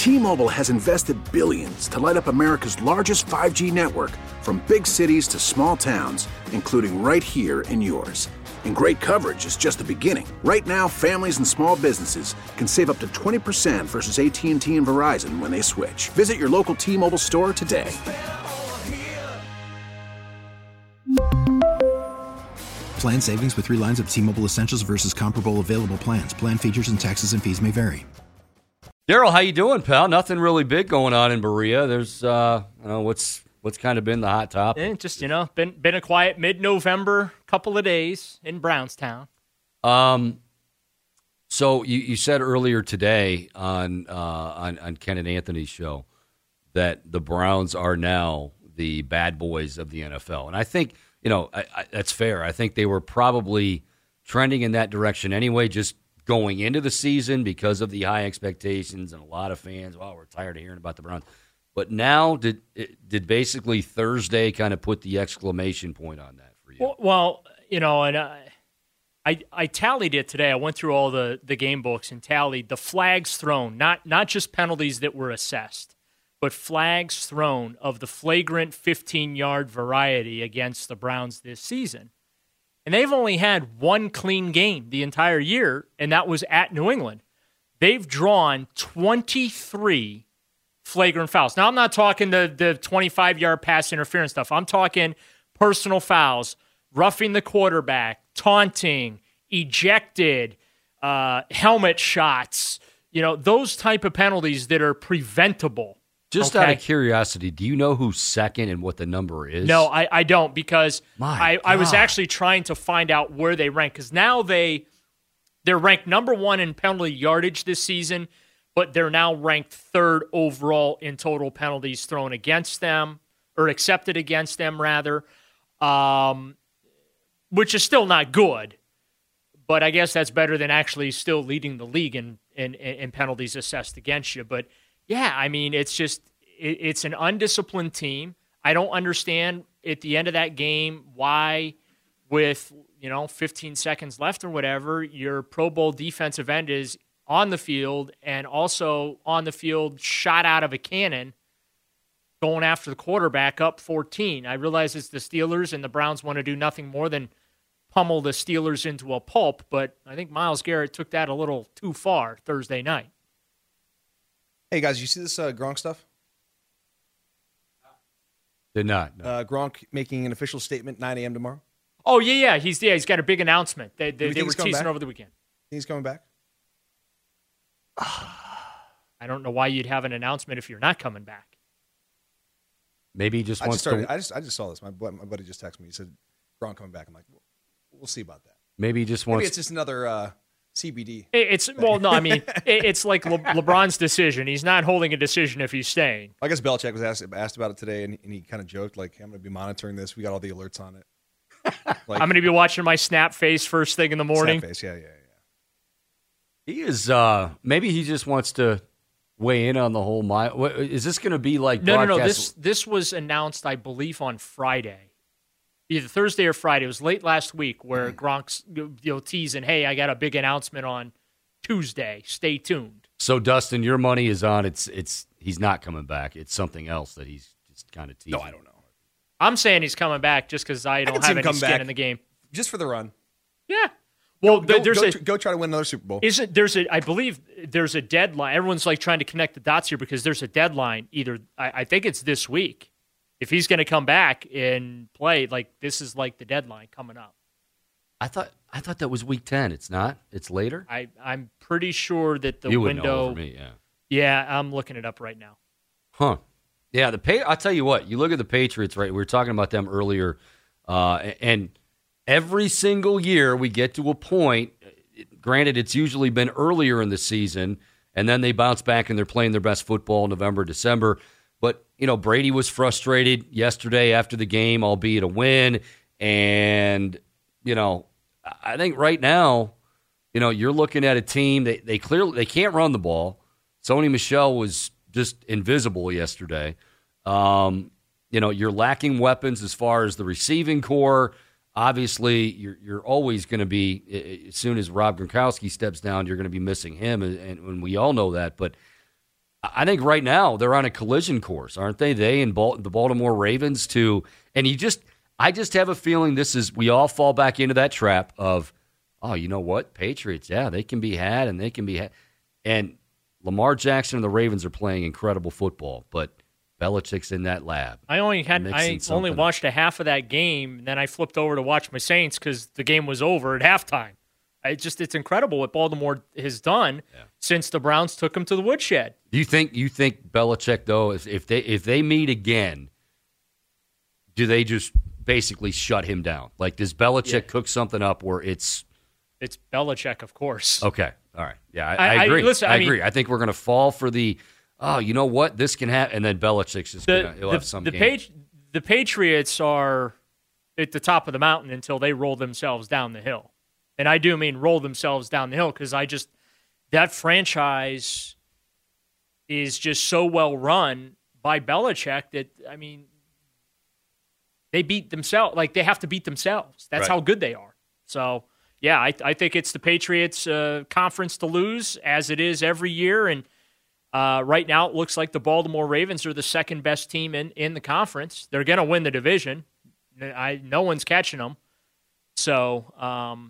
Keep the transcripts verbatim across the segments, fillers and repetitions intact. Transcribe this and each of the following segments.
T-Mobile has invested billions to light up America's largest five G network, from big cities to small towns, including right here in yours. And great coverage is just the beginning. Right now, families and small businesses can save up to twenty percent versus A T and T and Verizon when they switch. Visit your local T-Mobile store today. Plan savings with three lines of T-Mobile Essentials versus comparable available plans. Plan features and taxes and fees may vary. Daryl, how you doing, pal? Nothing really big going on in Berea. There's, uh, you know, what's what's kind of been the hot topic? Yeah, just, you know, been been a quiet mid-November couple of days in Brownstown. Um, so you, you said earlier today on uh, on on Ken and Anthony's show that the Browns are now the bad boys of the N F L, and I think you know I, I, that's fair. I think they were probably trending in that direction anyway, just going into the season because of the high expectations and a lot of fans, well, we're tired of hearing about the Browns. But now, did did basically Thursday kind of put the exclamation point on that for you? Well, well you know, and I, I I tallied it today. I went through all the, the game books and tallied the flags thrown, not not just penalties that were assessed, but flags thrown of the flagrant fifteen-yard variety against the Browns this season. And they've only had one clean game the entire year, and that was at New England. They've drawn twenty-three flagrant fouls. Now, I'm not talking the, the twenty-five-yard pass interference stuff. I'm talking personal fouls, roughing the quarterback, taunting, ejected, uh, helmet shots, you know, those type of penalties that are preventable. Just okay? out of curiosity, do you know who's second and what the number is? No, I, I don't, because I, I was God. actually trying to find out where they rank, because now they, they're ranked number one in penalty yardage this season, but they're now ranked third overall in total penalties thrown against them, or accepted against them, rather, um, which is still not good, but I guess that's better than actually still leading the league in, in, in penalties assessed against you. But yeah, I mean, it's just, it, it's an undisciplined team. I don't understand at the end of that game why, with, you know, fifteen seconds left or whatever, your Pro Bowl defensive end is on the field and also on the field shot out of a cannon going after the quarterback up fourteen. I realize it's the Steelers and the Browns want to do nothing more than pummel the Steelers into a pulp, but I think Myles Garrett took that a little too far Thursday night. Hey, guys, you see this uh, Gronk stuff? Did not. No. Uh, Gronk making an official statement nine a.m. tomorrow? Oh, yeah, yeah. He's yeah, he's got a big announcement. They, they, they were teasing back? over the weekend. Think he's coming back? I don't know why you'd have an announcement if you're not coming back. Maybe he just I wants just started, to. I just I just saw this. My, my buddy just texted me. He said, Gronk coming back. I'm like, we'll, we'll see about that. Maybe he just wants. Maybe it's just another uh, C B D. It, it's well, no, I mean, it, it's like Le, LeBron's decision. He's not holding a decision if he's staying. I guess Belichick was asked, asked about it today, and, and he kind of joked, like, I'm going to be monitoring this. We got all the alerts on it. Like, I'm going to be watching my snap face first thing in the morning. Snap face, yeah, yeah, yeah. He is. Uh, maybe he just wants to weigh in on the whole. My, what, is this going to be like? No, no, no. broadcast- This this was announced, I believe, on Friday, either Thursday or Friday. It was late last week where Gronk's you know teasing, "Hey, I got a big announcement on Tuesday. Stay tuned." So, Dustin, your money is on. It's it's he's not coming back. It's something else that he's just kind of teasing. No, I don't know. I'm saying he's coming back just because I don't I have him any come skin back in the game. Just for the run. Yeah. Well, go, there's go, a tr- go try to win another Super Bowl. Isn't there's a I believe there's a deadline. Everyone's like trying to connect the dots here because there's a deadline. Either I, I think it's this week. If he's going to come back and play, like this is like the deadline coming up. I thought I thought that was week ten. It's not. It's later. I I'm pretty sure that the you would window. know over me, yeah. Yeah, I'm looking it up right now. Huh. Yeah, the pay. I'll tell you what. You look at the Patriots, right? We were talking about them earlier, uh, and every single year we get to a point. Granted, it's usually been earlier in the season, and then they bounce back and they're playing their best football in November, December. But you know, Brady was frustrated yesterday after the game, albeit a win, and you know, I think right now, you know, you're looking at a team that they clearly they can't run the ball. Sony Michel was just invisible yesterday. Um, you know, you're lacking weapons as far as the receiving core. Obviously, you're you're always going to be, as soon as Rob Gronkowski steps down, you're going to be missing him, and, and we all know that. But I think right now they're on a collision course, aren't they? They and Bal- the Baltimore Ravens to, and you just, I just have a feeling this is, we all fall back into that trap of, oh, you know what? Patriots, yeah, they can be had and they can be had. And Lamar Jackson and the Ravens are playing incredible football, but Belichick's in that lab. I only had, I only watched a half of that game, and then I flipped over to watch my Saints because the game was over at halftime. It just, it's incredible what Baltimore has done yeah. since the Browns took them to the woodshed. Do you think you think Belichick though, if, if they if they meet again, do they just basically shut him down? Like, does Belichick yeah. cook something up where it's it's Belichick, of course. Okay, all right, yeah, I, I, I agree. I, listen, I, I agree. Mean, I think we're going to fall for the oh, you know what, this can happen, and then Belichick's just going to have some. The game. Patri- the Patriots are at the top of the mountain until they roll themselves down the hill. And I do mean roll themselves down the hill because I just, that franchise is just so well run by Belichick that, I mean, they beat themselves. Like, they have to beat themselves. That's right. How good they are. So, yeah, I, I think it's the Patriots' uh, conference to lose, as it is every year. And uh, right now it looks like the Baltimore Ravens are the second best team in, in the conference. They're going to win the division. I No one's catching them. So, um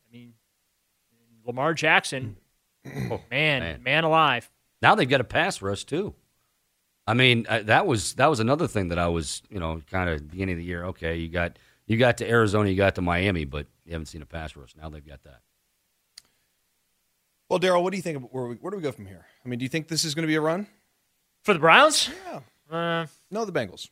Lamar Jackson, oh, man, man, man alive. Now they've got a pass rush too. I mean, uh, that was that was another thing that I was, you know, kind of beginning of the year. Okay, you got you got to Arizona, you got to Miami, but you haven't seen a pass rush. Now they've got that. Well, Daryl, what do you think? Where, where do we go from here? I mean, do you think this is going to be a run for the Browns? Yeah. Uh, no, the Bengals.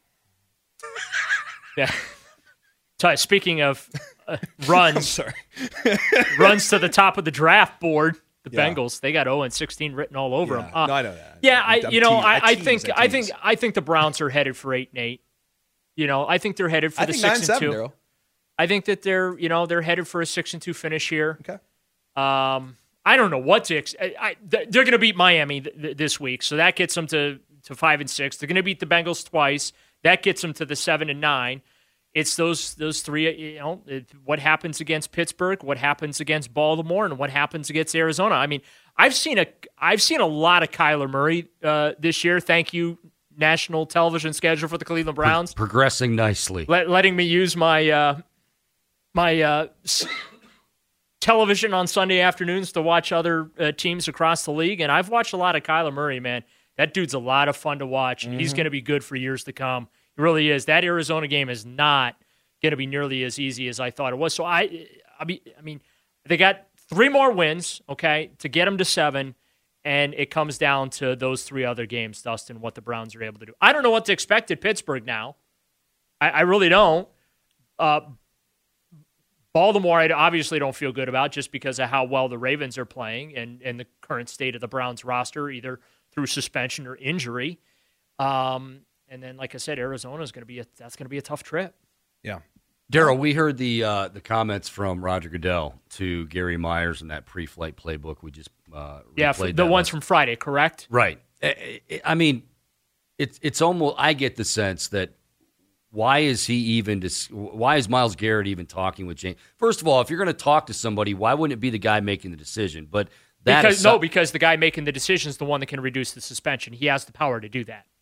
Yeah. Speaking of uh, runs, I'm sorry. runs to the top of the draft board, the yeah. Bengals, they got oh and sixteen written all over yeah. them. Uh, no, I know that. Yeah, I, I'm you know, tease, I, I, I tease, think, I, I think, I think the Browns are headed for eight and eight. You know, I think they're headed for I the think six nine, and seven, two. Daryl. I think that they're, you know, they're headed for a six and two finish here. Okay. Um, I don't know what to. Ex- I, I, they're going to beat Miami th- th- this week, so that gets them to to five and six. They're going to beat the Bengals twice. That gets them to the seven and nine. It's those those three, you know, it, what happens against Pittsburgh, what happens against Baltimore, and what happens against Arizona. I mean, I've seen a I've seen a lot of Kyler Murray uh, this year. Thank you, national television schedule for the Cleveland Browns. Pro- progressing nicely. Let, letting me use my uh, my uh, s- television on Sunday afternoons to watch other uh, teams across the league. And I've watched a lot of Kyler Murray, man. That dude's a lot of fun to watch. Mm-hmm. He's going to be good for years to come. It really is. That Arizona game is not going to be nearly as easy as I thought it was. So I, I mean, I mean, they got three more wins, okay, to get them to seven, and it comes down to those three other games, Dustin, what the Browns are able to do. I don't know what to expect at Pittsburgh now. I, I really don't. Uh, Baltimore, I obviously don't feel good about just because of how well the Ravens are playing and, and the current state of the Browns roster, either through suspension or injury. Um, and then, like I said, Arizona is going to be a, that's going to be a tough trip. Yeah, Daryl, we heard the uh, the comments from Roger Goodell to Gary Myers in that pre-flight playbook we just uh, yeah, the ones last. from Friday, correct? Right. I mean, it's it's almost. I get the sense that why is he even? Dis- why is Myles Garrett even talking with James? First of all, if you're going to talk to somebody, why wouldn't it be the guy making the decision? But that because is no, because the guy making the decision is the one that can reduce the suspension. He has the power to do that.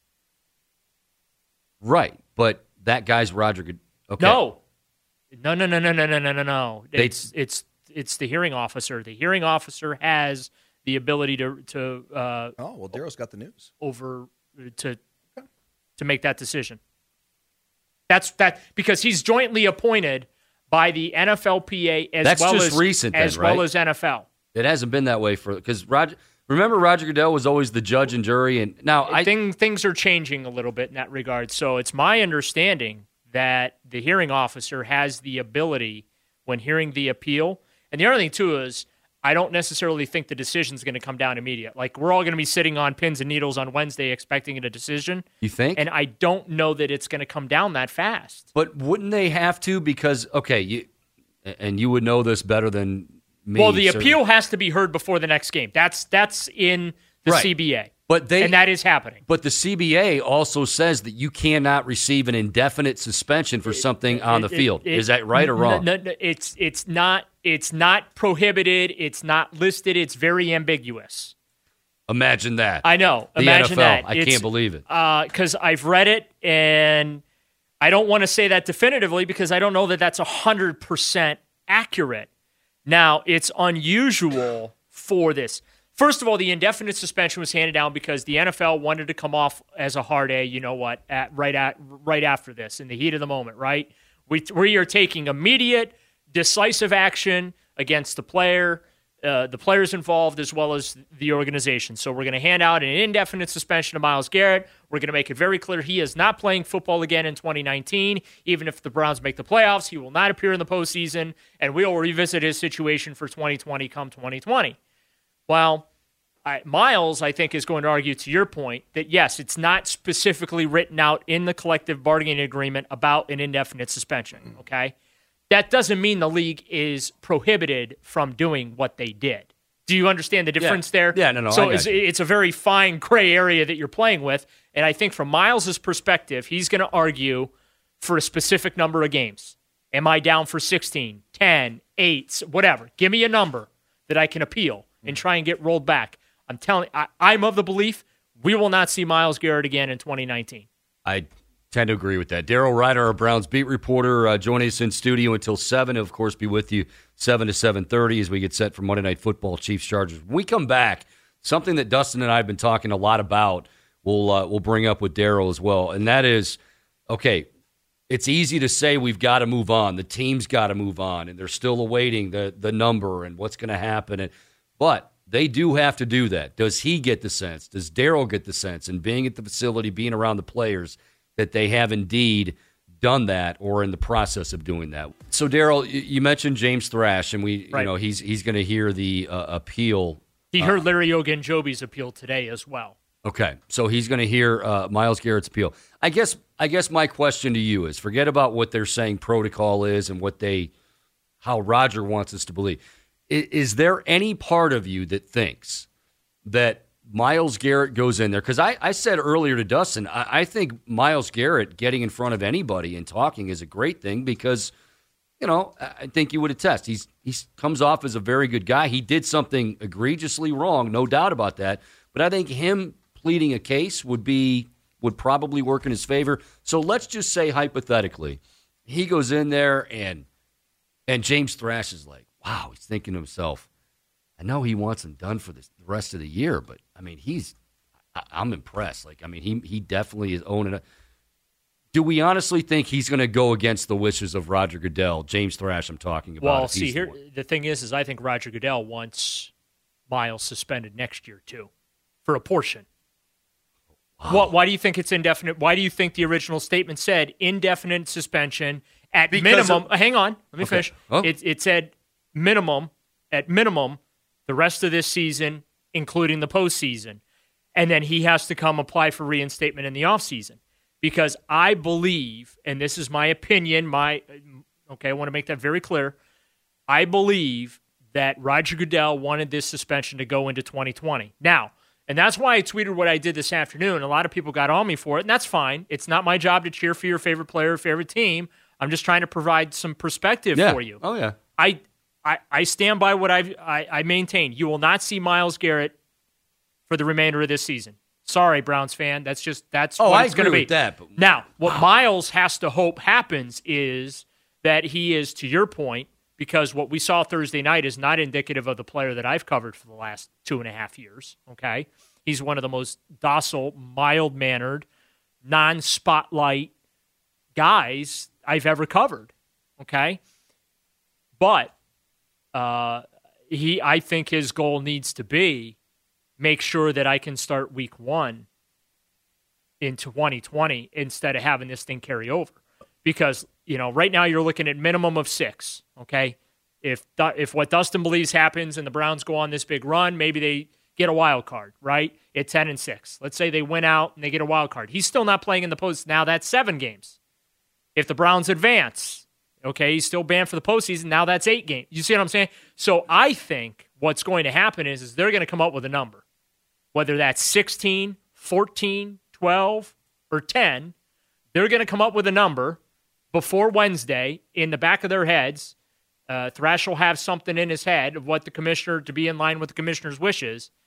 Right, but that guy's Roger Goodell. Okay. No, no, no, no, no, no, no, no, no, no. It's they, it's it's the hearing officer. The hearing officer has the ability to to. Uh, oh well, Daryl's got the news over to to make that decision. That's that because he's jointly appointed by the N F L P A as That's well just as recent, then, as right? well as N F L. It hasn't been that way for because Roger. Remember, Roger Goodell was always the judge and jury, and now I think things are changing a little bit in that regard. So it's my understanding that the hearing officer has the ability when hearing the appeal. And the other thing, too, is I don't necessarily think the decision is going to come down immediate. Like, we're all going to be sitting on pins and needles on Wednesday expecting a decision. You think? And I don't know that it's going to come down that fast. But wouldn't they have to? Because, okay, you and you would know this better than me. Well, the certainly. appeal has to be heard before the next game. That's that's in the right. C B A. But they, and that is happening. But the C B A also says that you cannot receive an indefinite suspension for something it, on the it, field. It, is that right or wrong? No, no, it's it's not it's not prohibited. It's not listed. It's very ambiguous. Imagine that. I know. The Imagine N F L. that. I It's, can't believe it. Because uh, I've read it, and I don't want to say that definitively because I don't know that that's one hundred percent accurate. Now, it's unusual for this. First of all, the indefinite suspension was handed down because the N F L wanted to come off as a hard A, you know what, at, right at right after this, in the heat of the moment, right? We, we are taking immediate, decisive action against the player, uh, the players involved, as well as the organization. So we're going to hand out an indefinite suspension to Myles Garrett. We're going to make it very clear he is not playing football again in twenty nineteen. Even if the Browns make the playoffs, he will not appear in the postseason, and we will revisit his situation for twenty twenty come twenty twenty. Well, I, Myles, I think, is going to argue to your point that, yes, it's not specifically written out in the collective bargaining agreement about an indefinite suspension, okay? That doesn't mean the league is prohibited from doing what they did. Do you understand the difference yeah. there? Yeah, no, no. So I it's, got you. it's a very fine gray area that you're playing with, and I think from Myles' perspective, he's going to argue for a specific number of games. Am I down for sixteen, ten, eight, whatever? Give me a number that I can appeal and try and get rolled back. I'm telling I, I'm of the belief we will not see Myles Garrett again in twenty nineteen. I tend to agree with that. Daryl Ryder, our Browns beat reporter, uh, joining us in studio until seven. He'll, of course, be with you seven to seven thirty as we get set for Monday Night Football, Chiefs Chargers. When we come back, something that Dustin and I have been talking a lot about, we'll, uh, we'll bring up with Daryl as well, and that is, okay, it's easy to say we've got to move on. The team's got to move on, and they're still awaiting the, the number and what's going to happen. And, but they do have to do that. Does he get the sense? Does Daryl get the sense? And being at the facility, being around the players, that they have indeed done that or in the process of doing that. So, Daryl, you mentioned James Thrash, and we, right. you know, he's he's going to hear the uh, appeal. He heard uh, Larry Ogunjobi's appeal today as well. Okay, so he's going to hear uh, Myles Garrett's appeal. I guess I guess my question to you is: forget about what they're saying protocol is and what they, how Roger wants us to believe. Is, is there any part of you that thinks that Myles Garrett goes in there? Because I, I said earlier to Dustin, I, I think Myles Garrett getting in front of anybody and talking is a great thing because, you know, I think you would attest. He's he comes off as a very good guy. He did something egregiously wrong, no doubt about that. But I think him pleading a case would be would probably work in his favor. So let's just say hypothetically, he goes in there and and James Thrash is like, wow, he's thinking to himself, I know he wants him done for this, the rest of the year, but, I mean, he's I, I'm impressed. Like, I mean, he he definitely is owning it. Do we honestly think he's going to go against the wishes of Roger Goodell, James Thrash I'm talking about? Well, see, here the, the thing is, is I think Roger Goodell wants Myles suspended next year, too, for a portion. Wow. What, why do you think it's indefinite? Why do you think the original statement said indefinite suspension at because minimum? Of, hang on, let me okay. finish. Oh. It, it said minimum, at minimum, the rest of this season, including the postseason. And then he has to come apply for reinstatement in the offseason. Because I believe, and this is my opinion, my okay, I want to make that very clear. I believe that Roger Goodell wanted this suspension to go into twenty twenty. Now, and that's why I tweeted what I did this afternoon. A lot of people got on me for it, and that's fine. It's not my job to cheer for your favorite player or favorite team. I'm just trying to provide some perspective yeah. for you. Oh, yeah. I I, I stand by what I've, I I maintain. You will not see Myles Garrett for the remainder of this season. Sorry, Browns fan. That's just that's oh, what I it's going to be. With that, but, now, what wow. Myles has to hope happens is that he is, to your point, because what we saw Thursday night is not indicative of the player that I've covered for the last two and a half years. Okay, he's one of the most docile, mild-mannered, non-spotlight guys I've ever covered. Okay, but uh, he, I think his goal needs to be make sure that I can start week one in twenty twenty instead of having this thing carry over. Because, you know, right now you're looking at minimum of six, okay? If if what Dustin believes happens and the Browns go on this big run, maybe they get a wild card, right? At ten and six. Let's say they win out and they get a wild card. He's still not playing in the post. Now that's seven games. If the Browns advance, okay, he's still banned for the postseason. Now that's eight games. You see what I'm saying? So I think what's going to happen is, is they're going to come up with a number. Whether that's sixteen, fourteen, twelve, or ten, they're going to come up with a number before Wednesday in the back of their heads. Uh, Thrash will have something in his head of what the commissioner, to be in line with the commissioner's wishes.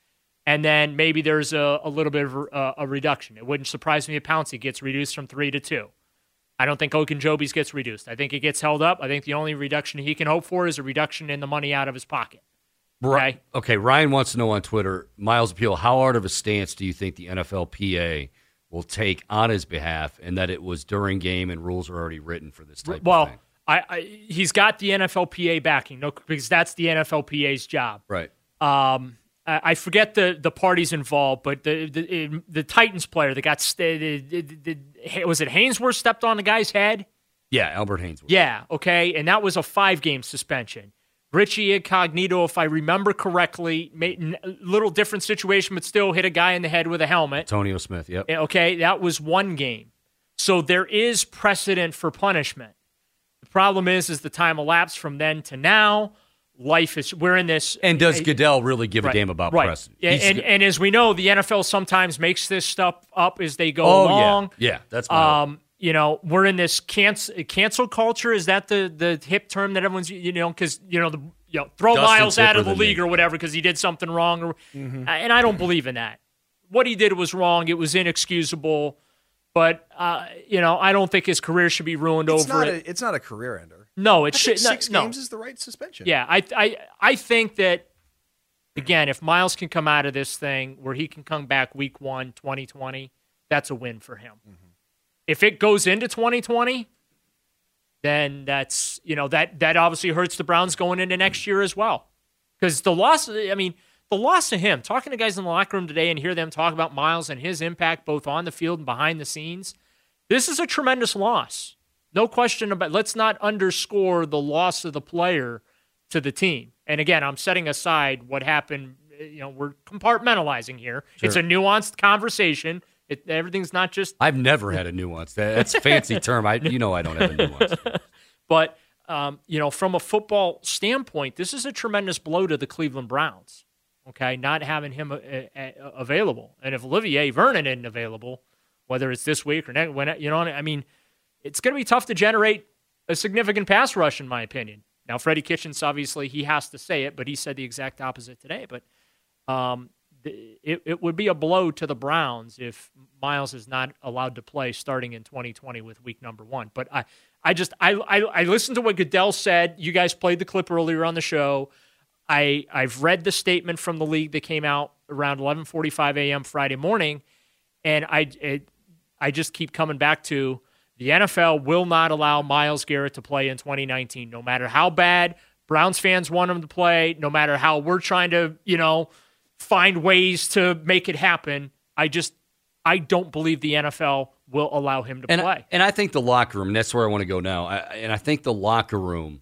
and then maybe there's a, a little bit of a, a reduction. It wouldn't surprise me if Pouncey gets reduced from three to two. I don't think Ogunjobi's gets reduced. I think it gets held up. I think the only reduction he can hope for is a reduction in the money out of his pocket. Okay. Okay. Ryan wants to know on Twitter, Miles Appeal, how hard of a stance do you think the N F L P A will take on his behalf, and that it was during game and rules are already written for this type well, of thing? Well, I, I, he's got the N F L P A backing, no, because that's the N F L P A's job. Right. Um, I, I forget the, the parties involved, but the the, the Titans player that got st- the, the, the, was it Hainsworth stepped on the guy's head? Yeah, Albert Hainsworth. Yeah. Okay, and that was a five game suspension. Richie Incognito, if I remember correctly, made a little different situation, but still hit a guy in the head with a helmet. Antonio Smith, yep. Okay, that was one game. So there is precedent for punishment. The problem is, is the time elapsed from then to now. Life is, we're in this. And does Goodell really give right, a damn about right. precedent? And, and, and as we know, the N F L sometimes makes this stuff up as they go oh, along. Yeah, yeah that's my um, You know, we're in this cancel cancel culture. Is that the the hip term that everyone's, you know, because, you know, the you know, throw Dustin Miles out of the league me. or whatever because he did something wrong. Or, Mm-hmm. and I don't believe in that. What he did was wrong. It was inexcusable. But, uh, you know, I don't think his career should be ruined It's over not it. A, it's not a career ender. No, it I should think six no, games no. is the right suspension. Yeah, I, I, I think that, again, if Miles can come out of this thing where he can come back week one, twenty twenty, that's a win for him. Mm-hmm. If it goes into twenty twenty, then that's, you know, that, that obviously hurts the Browns going into next year as well. Because the loss, I mean, the loss of him, talking to guys in the locker room today and hear them talk about Miles and his impact both on the field and behind the scenes, this is a tremendous loss. No question about it. Let's not underscore the loss of the player to the team. And again, I'm setting aside what happened. You know, we're compartmentalizing here. Sure. It's a nuanced conversation. It, everything's not just. I've never had a nuance. That's a fancy term. I, you know, I don't have a nuance. But um, you know, from a football standpoint, this is a tremendous blow to the Cleveland Browns. Okay, not having him uh, uh, available, and if Olivier Vernon isn't available, whether it's this week or next, when you know, I mean, it's going to be tough to generate a significant pass rush, in my opinion. Now, Freddie Kitchens, obviously, he has to say it, but he said the exact opposite today. But um, it, it would be a blow to the Browns if Miles is not allowed to play starting in twenty twenty with week number one. But I, I just, I, I, I listened to what Goodell said. You guys played the clip earlier on the show. I, I've read the statement from the league that came out around eleven forty-five a.m. Friday morning, and I, it, I just keep coming back to the N F L will not allow Myles Garrett to play in twenty nineteen, no matter how bad Browns fans want him to play, no matter how we're trying to, you know, find ways to make it happen. I just, I don't believe the N F L will allow him to and play. I, and I think the locker room, and that's where I want to go now, I, and I think the locker room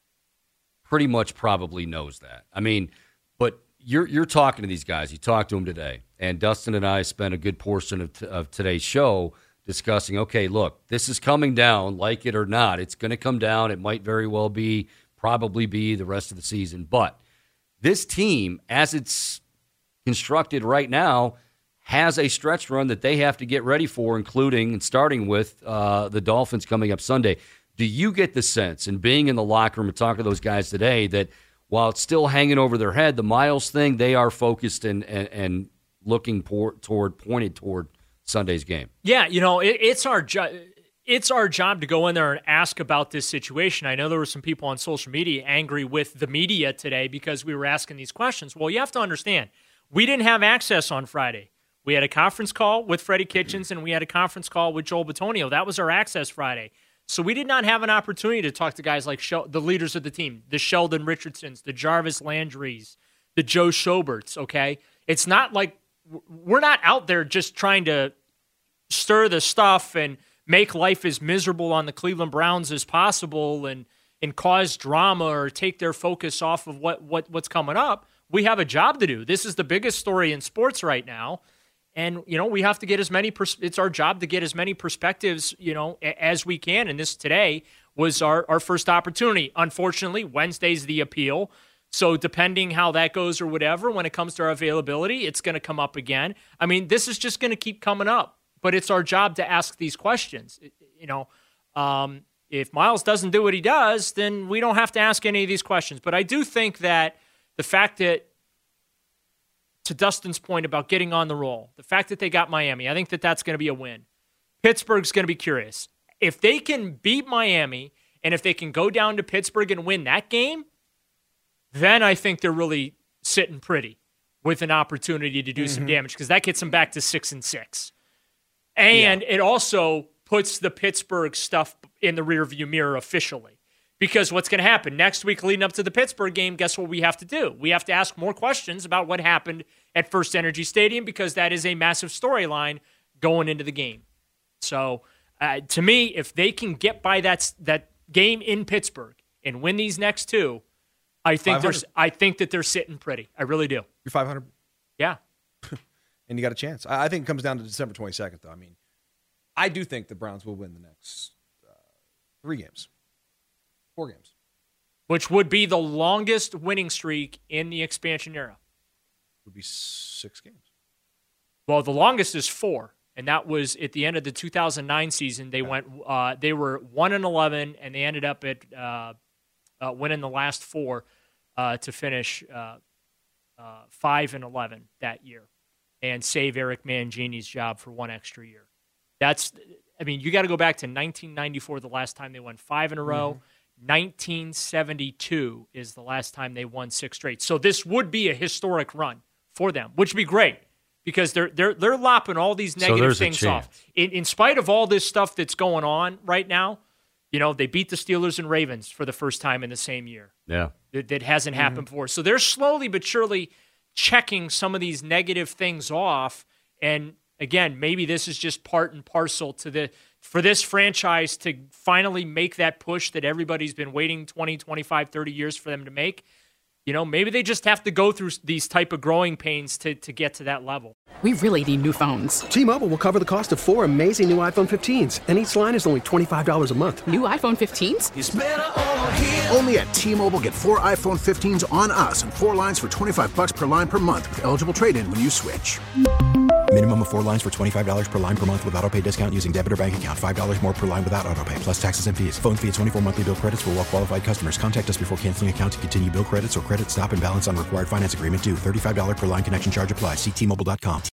pretty much probably knows that. I mean, but you're you're talking to these guys. You talked to them today, and Dustin and I spent a good portion of, t- of today's show discussing, okay, look, this is coming down, like it or not. It's going to come down. It might very well be, probably be the rest of the season. But this team, as it's constructed right now, has a stretch run that they have to get ready for, including and starting with uh, the Dolphins coming up Sunday. Do you get the sense, in being in the locker room and talking to those guys today, that while it's still hanging over their head, the Miles thing, they are focused and, and, and looking por- toward, pointed toward Sunday's game? Yeah, you know, it, it's our job. It's our job to go in there and ask about this situation. I know there were some people on social media angry with the media today because we were asking these questions. Well, you have to understand, we didn't have access on Friday. We had a conference call with Freddie Kitchens, and we had a conference call with Joel Bitonio. That was our access Friday. So we did not have an opportunity to talk to guys like Shel- the leaders of the team, the Sheldon Richardsons, the Jarvis Landrys, the Joe Schoberts, okay? It's not like we're not out there just trying to stir the stuff and make life as miserable on the Cleveland Browns as possible and and cause drama or take their focus off of what, what what's coming up. We have a job to do. This is the biggest story in sports right now. And, you know, we have to get as many, pers- it's our job to get as many perspectives, you know, a- as we can. And this today was our, our first opportunity. Unfortunately, Wednesday's the appeal. So depending how that goes or whatever, when it comes to our availability, it's going to come up again. I mean, this is just going to keep coming up. But it's our job to ask these questions. You know, um, if Miles doesn't do what he does, then we don't have to ask any of these questions. But I do think that the fact that to Dustin's point about getting on the roll, the fact that they got Miami, I think that that's going to be a win. Pittsburgh's going to be curious. If they can beat Miami and if they can go down to Pittsburgh and win that game, then I think they're really sitting pretty with an opportunity to do mm-hmm. some damage because that gets them back to six and six. And yeah. it also puts the Pittsburgh stuff in the rearview mirror officially. Because what's going to happen next week leading up to the Pittsburgh game, guess what we have to do? We have to ask more questions about what happened at First Energy Stadium because that is a massive storyline going into the game. So, uh, to me, if they can get by that that game in Pittsburgh and win these next two, I think they're I think that they're sitting pretty. I really do. You're five hundred? Yeah. And you got a chance. I, I think it comes down to December twenty-second, though. I mean, I do think the Browns will win the next uh, three games. Four games. Which would be the longest winning streak in the expansion era. Would be six games. Well, the longest is four, and that was at the end of the two thousand nine season. They yeah. went. Uh, they were one and eleven, and they ended up at uh, uh, winning the last four uh, to finish uh, uh, five and eleven that year, and save Eric Mangini's job for one extra year. That's. I mean, you got to go back to nineteen ninety-four, the last time they won five in a row. Mm-hmm. nineteen seventy-two is the last time they won six straight. So this would be a historic run for them, which would be great because they're they're they're lopping all these negative so things off. In, in spite of all this stuff that's going on right now, you know, they beat the Steelers and Ravens for the first time in the same year. Yeah. That, that hasn't mm-hmm. happened before. So they're slowly but surely checking some of these negative things off. And again, maybe this is just part and parcel to the for this franchise to finally make that push that everybody's been waiting twenty, twenty-five, thirty years for them to make. You know, maybe they just have to go through these type of growing pains to, to get to that level. We really need new phones. T-Mobile will cover the cost of four amazing new iPhone fifteens, and each line is only twenty-five dollars a month. New iPhone fifteens? It's better over here. Only at T-Mobile, get four iPhone fifteens on us and four lines for twenty-five dollars per line per month with eligible trade-in when you switch. Minimum of four lines for twenty-five dollars per line per month with autopay discount using debit or bank account. five dollars more per line without autopay, plus taxes and fees. Phone fee at twenty-four monthly bill credits for well-qualified customers. Contact us before canceling account to continue bill credits or credit stop and balance on required finance agreement due. thirty-five dollars per line connection charge applies. See T Mobile dot com.